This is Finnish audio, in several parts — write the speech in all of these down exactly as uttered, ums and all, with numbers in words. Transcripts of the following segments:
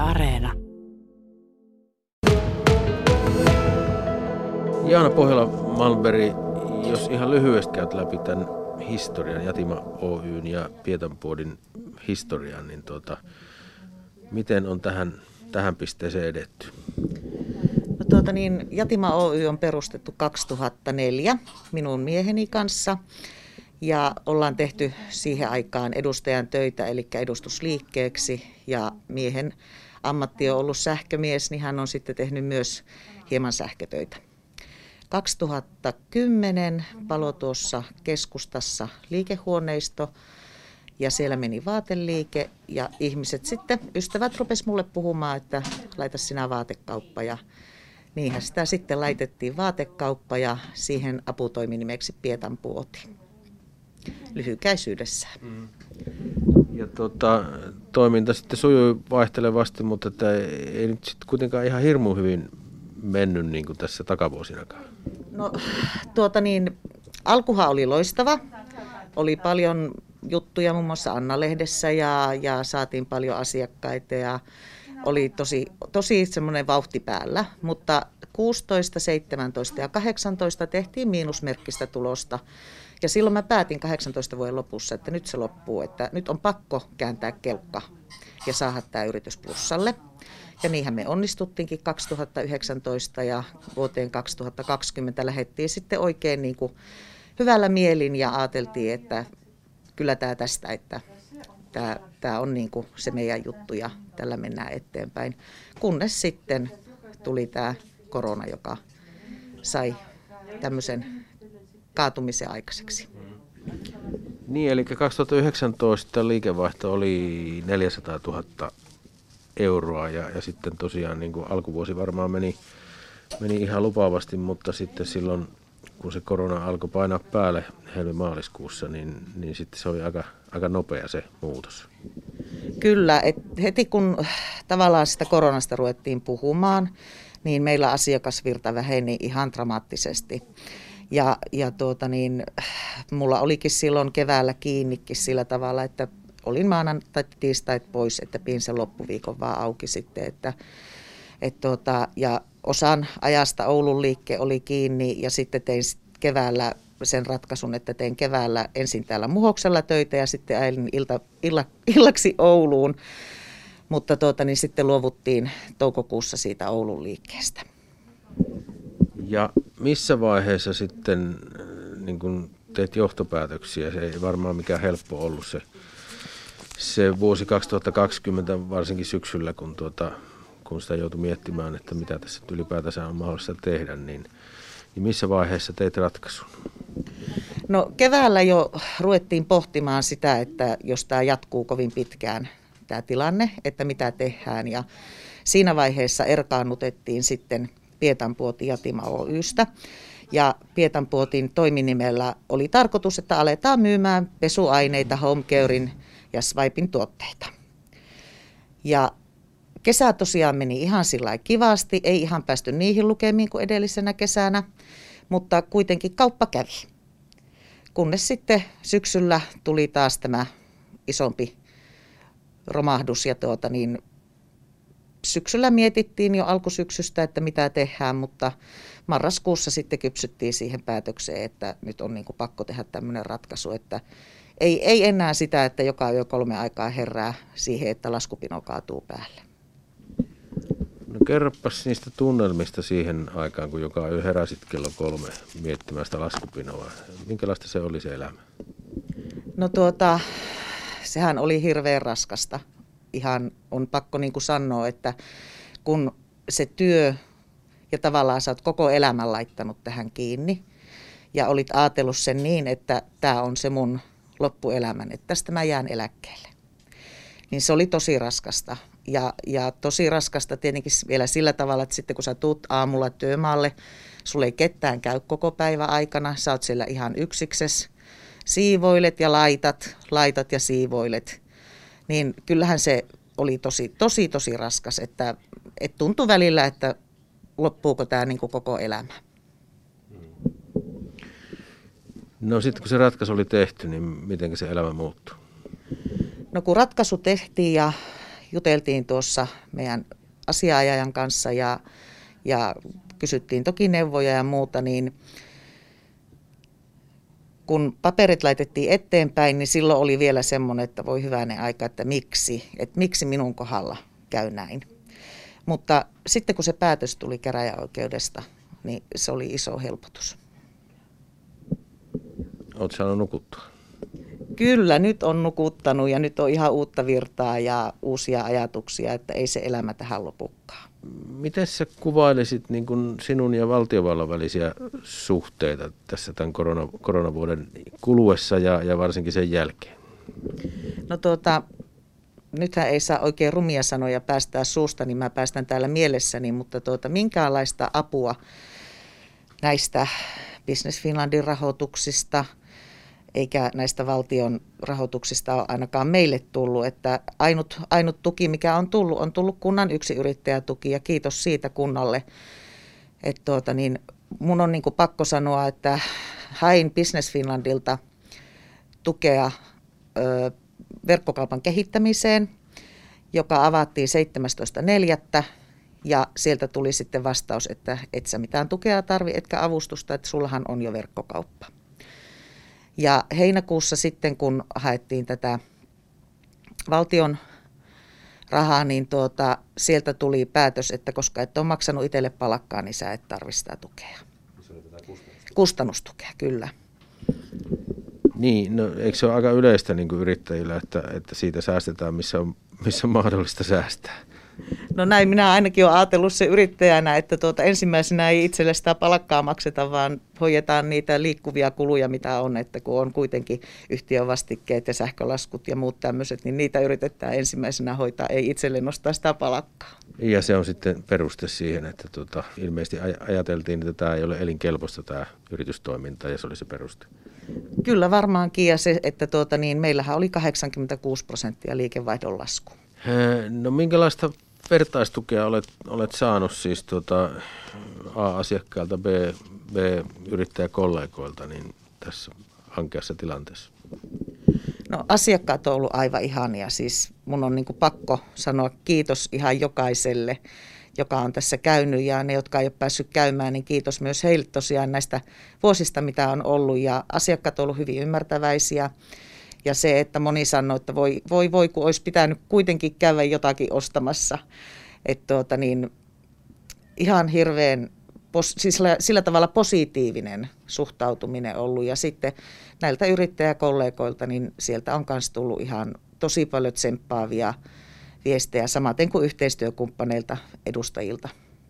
Areena. Jaana Pohjola-Malmberg, jos ihan lyhyesti käyt läpi tämän historian, Jatima Oyn ja Pietanpuodin historian, niin tuota, miten on tähän, tähän pisteeseen edetty? No tuota niin, Jatima Oy on perustettu kaksituhattaneljä minun mieheni kanssa ja ollaan tehty siihen aikaan edustajan töitä, eli edustusliikkeeksi, ja miehen ammatti on ollut sähkömies, niin hän on sitten tehnyt myös hieman sähkötöitä. kaksituhattakymmenen paloi tuossa keskustassa liikehuoneisto ja siellä meni vaateliike ja ihmiset sitten, ystävät rupes mulle puhumaan, että laita sinä vaatekauppa, ja niinhän sitä sitten laitettiin vaatekauppa ja siihen aputoiminimeksi Pietanpuoti lyhykäisyydessään. Mm. Ja tuota, toiminta sitten sujui vaihtelevasti, mutta että ei nyt sitten kuitenkaan ihan hirmu hyvin mennyt niin kuin tässä takavuosinakaan. No tuota niin, alkuhan oli loistava. Oli paljon juttuja muun muassa Anna-lehdessä ja, ja saatiin paljon asiakkaita ja oli tosi, tosi semmoinen vauhti päällä. Mutta kuusitoista, seitsemäntoista ja kahdeksantoista tehtiin miinusmerkkistä tulosta. Ja silloin mä päätin kahdeksantoista vuoden lopussa, että nyt se loppuu, että nyt on pakko kääntää kelkka ja saada tämä yritys plussalle. Ja niinhän me onnistuttiinkin kaksituhattayhdeksäntoista ja vuoteen kaksituhattakaksikymmentä lähdettiin sitten oikein niin kuin hyvällä mielin ja ajateltiin, että kyllä tämä tästä, että tämä, tämä on niin kuin se meidän juttu ja tällä mennään eteenpäin. Kunnes sitten tuli tämä korona, joka sai tämmöisen kaatumisen aikaiseksi. Niin, eli kaksituhattayhdeksäntoista liikevaihto oli neljäsataatuhatta euroa ja, ja sitten tosiaan niin kuin alkuvuosi varmaan meni, meni ihan lupaavasti, mutta sitten silloin kun se korona alkoi painaa päälle helmi-maaliskuussa, niin, niin sitten se oli aika, aika nopea se muutos. Kyllä, et heti kun tavallaan sitä koronasta ruvettiin puhumaan, niin meillä asiakasvirta väheni ihan dramaattisesti. Ja, ja tuota niin, mulla olikin silloin keväällä kiinnikin sillä tavalla, että olin maanantai tiistait pois, että pidin sen loppuviikon vaan auki sitten. Että, et tuota, ja osan ajasta Oulun liikke oli kiinni ja sitten tein keväällä sen ratkaisun, että tein keväällä ensin täällä Muhoksella töitä ja sitten äilin ilta, illa, illaksi Ouluun. Mutta tuota, niin sitten luovuttiin toukokuussa siitä Oulun liikkeestä. Ja missä vaiheessa sitten niin kun teet johtopäätöksiä? Se ei varmaan mikään helppo ollut se, se vuosi kaksituhattakaksikymmentä, varsinkin syksyllä, kun, tuota, kun sitä joutui miettimään, että mitä tässä ylipäätänsä on mahdollista tehdä, niin, niin missä vaiheessa teit ratkaisun? No keväällä jo ruvettiin pohtimaan sitä, että jos tämä jatkuu kovin pitkään, tämä tilanne, että mitä tehdään, ja siinä vaiheessa erkaannutettiin sitten Pietanpuoti Jatima Oystä. Ja Pietanpuotin toiminimellä oli tarkoitus, että aletaan myymään pesuaineita, homecarein ja Swipin tuotteita. Ja kesä tosiaan meni ihan sillä kivasti, ei ihan päästy niihin lukemiin kuin edellisenä kesänä, mutta kuitenkin kauppa kävi. Kunnes sitten syksyllä tuli taas tämä isompi romahdus ja tuota niin, syksyllä mietittiin jo alkusyksystä, että mitä tehdään, mutta marraskuussa sitten kypsyttiin siihen päätökseen, että nyt on niin kuin pakko tehdä tämmöinen ratkaisu, että ei, ei enää sitä, että joka yö kolme aikaa herää siihen, että laskupino kaatuu päälle. No kerropas niistä tunnelmista siihen aikaan, kun joka yö heräsit kello kolme miettimään sitä laskupinoa. Minkälaista se oli se elämä? No tuota, sehän oli hirveän raskasta. Ihan on pakko niin kuin sanoa, että kun se työ ja tavallaan sä oot koko elämän laittanut tähän kiinni ja olit ajatellut sen niin, että tämä on se mun loppuelämän, että tästä mä jään eläkkeelle. Niin se oli tosi raskasta ja, ja tosi raskasta tietenkin vielä sillä tavalla, että sitten kun sä tuut aamulla työmaalle, sulle ei ketään käy koko päivä aikana, sä oot siellä ihan yksiksessä, siivoilet ja laitat, laitat ja siivoilet. Niin kyllähän se oli tosi, tosi, tosi raskas, että, että tuntui välillä, että loppuuko tämä niin kuin koko elämä. No sitten kun se ratkaisu oli tehty, niin miten se elämä muuttui? No kun ratkaisu tehtiin ja juteltiin tuossa meidän asianajajan kanssa ja, ja kysyttiin toki neuvoja ja muuta, niin kun paperit laitettiin eteenpäin, niin silloin oli vielä semmoinen, että voi hyvänen aika, että miksi, että miksi minun kohdalla käy näin. Mutta sitten kun se päätös tuli käräjäoikeudesta, niin se oli iso helpotus. Oletko saanut nukuttua? Kyllä, nyt on nukuttanut ja nyt on ihan uutta virtaa ja uusia ajatuksia, että ei se elämä tähän lopukkaan. Miten sä kuvailisit niin kuin sinun ja valtiovallan välisiä suhteita tässä tämän korona, koronavuoden kuluessa ja, ja varsinkin sen jälkeen? No tuota, nythän ei saa oikein rumia sanoja päästää suusta, niin mä päästän täällä mielessäni, mutta tuota, minkäänlaista apua näistä Business Finlandin rahoituksista eikä näistä valtion rahoituksista ole ainakaan meille tullut, että ainut, ainut tuki, mikä on tullut, on tullut kunnan yksiyrittäjätuki ja kiitos siitä kunnalle. Että tuota, niin mun on niin kuin pakko sanoa, että hain Business Finlandilta tukea ö, verkkokaupan kehittämiseen, joka avattiin seitsemästoista neljättä ja sieltä tuli sitten vastaus, että et sä mitään tukea tarvi, etkä avustusta, että sullahan on jo verkkokauppa. Ja heinäkuussa sitten, kun haettiin tätä valtion rahaa, niin tuota, sieltä tuli päätös, että koska et ole maksanut itselle palkkaa, niin sä et tarvitse sitä tukea. Se oli tätä kustannustukea. Kustannustukea, kyllä. Niin, no eikö se ole aika yleistä niin kuin yrittäjillä, että, että siitä säästetään, missä on, missä on mahdollista säästää? No näin minä ainakin olen ajatellut se yrittäjänä, että tuota, ensimmäisenä ei itselle sitä palkkaa makseta, vaan hoidetaan niitä liikkuvia kuluja, mitä on, että kun on kuitenkin yhtiövastikkeet ja sähkölaskut ja muut tämmöiset, niin niitä yritetään ensimmäisenä hoitaa, ei itselle nostaa sitä palkkaa. Ja se on sitten peruste siihen, että tuota, ilmeisesti ajateltiin, että tämä ei ole elinkelpoista tämä yritystoiminta ja se oli se peruste. Kyllä varmaankin ja se, että tuota, niin meillähän oli kahdeksankymmentäkuusi prosenttia liikevaihdon lasku. No minkälaista vertaistukea olet, olet saanut siis tuota, A-asiakkailta, B, B-yrittäjäkollegoilta niin tässä ankeassa tilanteessa? No asiakkaat on ollut aivan ihania. Siis mun on niin kuin pakko sanoa kiitos ihan jokaiselle, joka on tässä käynyt ja ne, jotka ei ole päässyt käymään, niin kiitos myös heille tosiaan näistä vuosista, mitä on ollut ja asiakkaat on ollut hyvin ymmärtäväisiä. Ja se, että moni sanoi, että voi, voi, voi kun olisi pitänyt kuitenkin käydä jotakin ostamassa. Että tuota niin, ihan hirveän, siis sillä, sillä tavalla positiivinen suhtautuminen ollut. Ja sitten näiltä yrittäjäkollegoilta, niin sieltä on myös tullut ihan tosi paljon tsemppaavia viestejä, samaten kuin yhteistyökumppaneilta, edustajilta.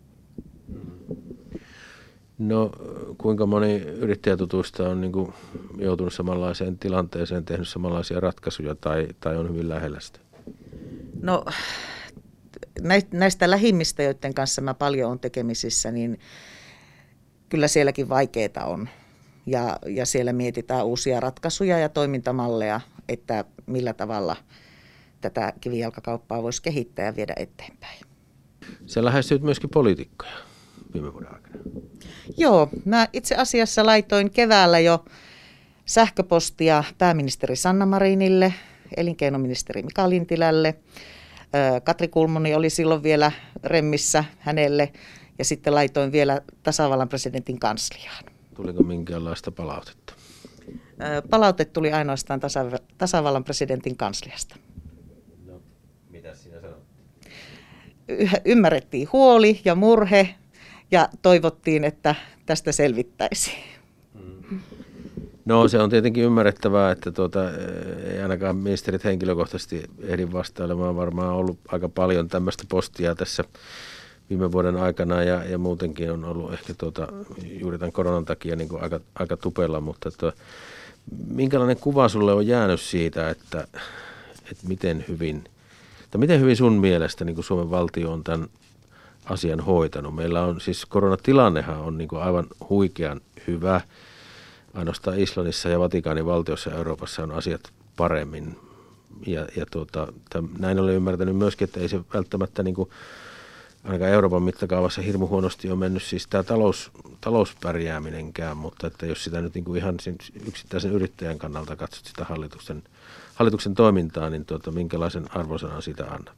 No kuinka moni yrittäjätutuista on niin kuin joutunut samanlaiseen tilanteeseen, tehnyt samanlaisia ratkaisuja tai, tai on hyvin lähellä sitä? No näistä lähimmistä, joiden kanssa mä paljon olen tekemisissä, niin kyllä sielläkin vaikeaa on. Ja, ja siellä mietitään uusia ratkaisuja ja toimintamalleja, että millä tavalla tätä kivijalkakauppaa voisi kehittää ja viedä eteenpäin. Sä lähestyt myöskin poliitikkoja viime vuoden aikana. Joo, mä itse asiassa laitoin keväällä jo sähköpostia pääministeri Sanna Marinille, elinkeinoministeri Mika Lintilälle. Katri Kulmuni oli silloin vielä remmissä hänelle ja sitten laitoin vielä tasavallan presidentin kansliaan. Tuliko minkäänlaista palautetta? Palaute tuli ainoastaan tasa- tasavallan presidentin kansliasta. No, mitä sinä sanot? Y- ymmärrettiin huoli ja murhe ja toivottiin, että tästä selvittäisiin. Mm. No se on tietenkin ymmärrettävää, että tuota, ei ainakaan ministerit henkilökohtaisesti ehdi vastailemaan. Varmaan on ollut aika paljon tämmöistä postia tässä viime vuoden aikana ja, ja muutenkin on ollut ehkä tuota, juuri tämän koronan takia niin kuin aika, aika tupella, mutta tuo, minkälainen kuva sulle on jäänyt siitä, että, että miten hyvin, tai miten hyvin sun mielestä niin kuin Suomen valtio on tämän asian hoitanut? Meillä on siis koronatilannehan on niin kuin aivan huikean hyvä. Ainoastaan Islannissa ja Vatikaanin valtiossa ja Euroopassa on asiat paremmin. Ja, ja tuota, täm, näin olen ymmärtänyt myöskin, että ei se välttämättä niin kuin, ainakaan Euroopan mittakaavassa hirmu huonosti on mennyt siis tämä talous, talouspärjääminenkään, mutta että jos sitä nyt niin kuin ihan yksittäisen yrittäjän kannalta katsot sitä hallituksen hallituksen toimintaa, niin tuota, minkälaisen arvosanan siitä annat?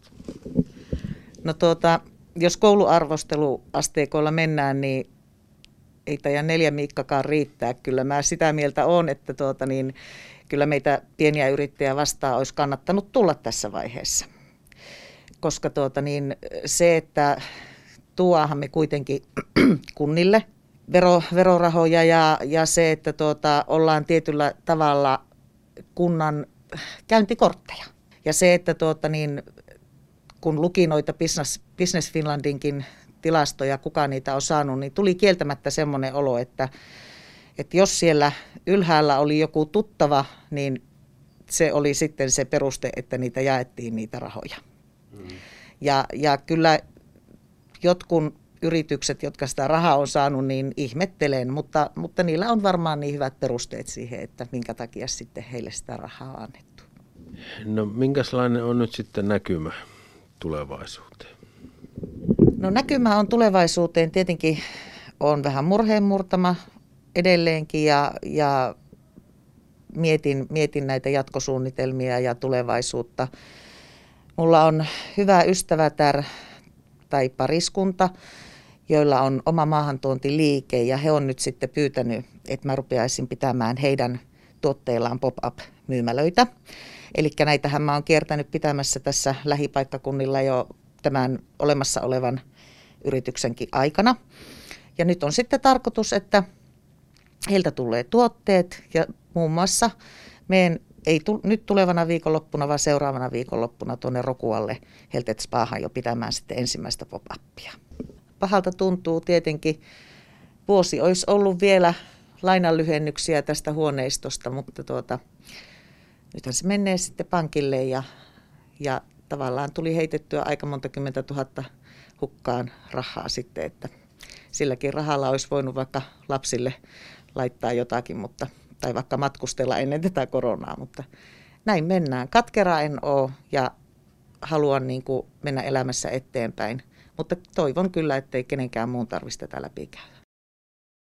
No tuota, jos kouluarvosteluasteikoilla mennään, niin ei tajan neljä Miikkakaan riittää. Kyllä mä sitä mieltä olen, että tuota niin, kyllä meitä pieniä yrittäjiä vastaan olisi kannattanut tulla tässä vaiheessa. Koska tuota niin, se, että tuoahan me kuitenkin kunnille vero, verorahoja ja, ja se, että tuota, ollaan tietyllä tavalla kunnan käyntikortteja. Ja se, että tuota niin, kun luki noita Business, Business Finlandinkin tilastoja, kuka niitä on saanut, niin tuli kieltämättä semmoinen olo, että, että jos siellä ylhäällä oli joku tuttava, niin se oli sitten se peruste, että niitä jaettiin niitä rahoja. Mm. Ja, ja kyllä jotkut yritykset, jotka sitä rahaa on saanut, niin ihmettelen, mutta, mutta niillä on varmaan niin hyvät perusteet siihen, että minkä takia sitten heille sitä rahaa on annettu. No minkälainen on nyt sitten näkymä tulevaisuuteen? No näkymä on tulevaisuuteen tietenkin on vähän murheenmurtama edelleenkin ja, ja mietin, mietin näitä jatkosuunnitelmia ja tulevaisuutta. Mulla on hyvä ystävätär tai pariskunta, joilla on oma maahantuontiliike ja he on nyt sitten pyytänyt, että mä rupeaisin pitämään heidän tuotteillaan pop-up-myymälöitä. Eli näitähän mä oon kiertänyt pitämässä tässä lähipaikkakunnilla jo tämän olemassa olevan yrityksenkin aikana. Ja nyt on sitten tarkoitus, että heiltä tulee tuotteet ja muun muassa meidän ei tu- nyt tulevana viikonloppuna, vaan seuraavana viikonloppuna tuonne Rokualle Heltet Spahan jo pitämään sitten ensimmäistä pop-upia. Pahalta tuntuu tietenkin. Vuosi olisi ollut vielä lainanlyhennyksiä tästä huoneistosta, mutta tuota, nythän se menee sitten pankille ja, ja tavallaan tuli heitettyä aika monta kymmentä tuhatta hukkaan rahaa sitten, että silläkin rahalla olisi voinut vaikka lapsille laittaa jotakin, mutta, tai vaikka matkustella ennen tätä koronaa, mutta näin mennään. Katkera en ole ja haluan niin kuin mennä elämässä eteenpäin, mutta toivon kyllä, ettei kenenkään muun tarvitsisi tätä läpikäydä.